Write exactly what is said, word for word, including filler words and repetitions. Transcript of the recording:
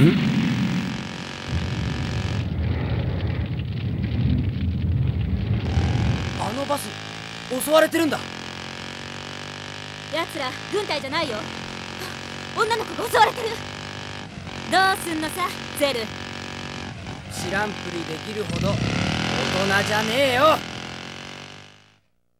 あのバス襲われてるんだ。 奴ら軍隊じゃないよ。女の子が襲われてる。どうすんのさゼル。 知らんぷりできるほど大人じゃねえよ。